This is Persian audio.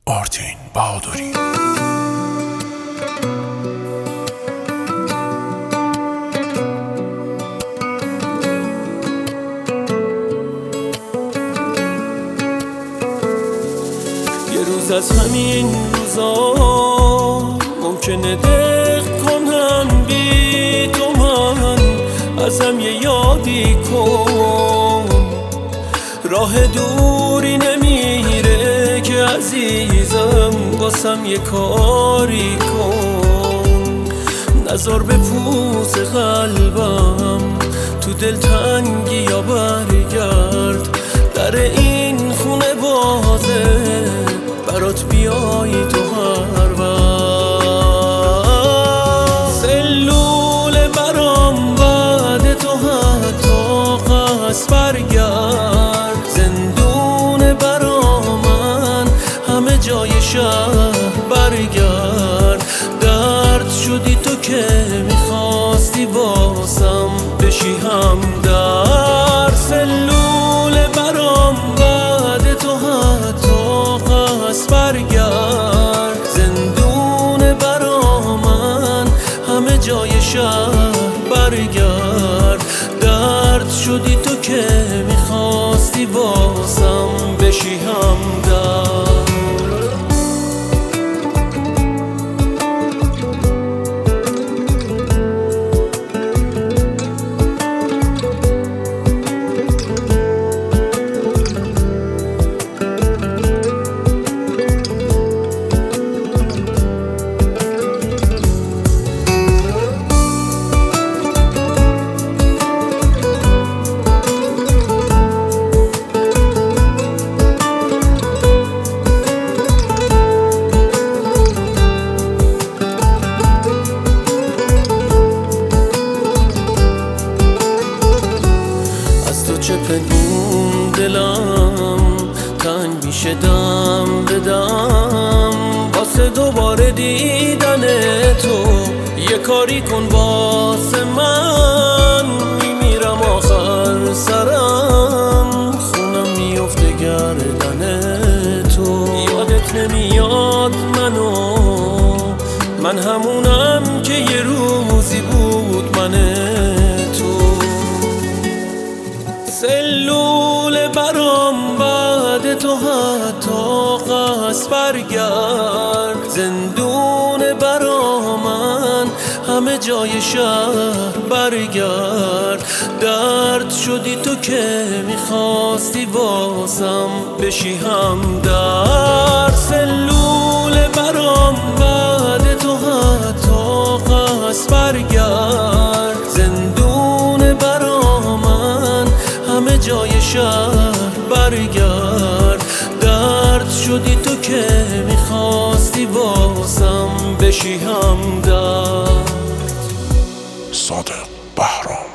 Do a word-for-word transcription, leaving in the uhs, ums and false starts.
آرتین بهادری. یه روز از همین روزا ممکنه دق کنم بی تو، من ازم یه یادی کن. راه دوری نمیره که عزیزم، واسم یه کاری کن. نذار به پوز قلبم تو دلتنگی یا برگرد، در این خونه بازه برات بیایی تو هر وقت. سلول برام بعد تو حتی قصد برگرد، زندون برا من همه جای شهر برگرد. درد شدی تو که میخواستی واسم بشی همدرد. سلول برام بعد تو حتی قصد برگرد، زندون برا من همه جای شهر برگرد. درد شدی تو که میخواستی واسم بشی همدرد. چه پنهون دلم تنگ میشه دم به دم، واسه دوباره دیدن تو. یه کاری کن واسه من، میمیرم آخر سرم، خونم میفته گردن تو. یادت نمیاد منو، من همونم که یه روزی بود من تو. سلول برام بعد تو حتی قصد برگرد، زندون برا من همه جای شهر برگرد. درد شدی تو که میخواستی واسم بشی همدرد. سلول برام بعد تو حتی قصد برگرد، زندون برا من همه جای شهر برگرد. درد شدی تو که میخواستی واسم بشی همدرد. صادق بهرام.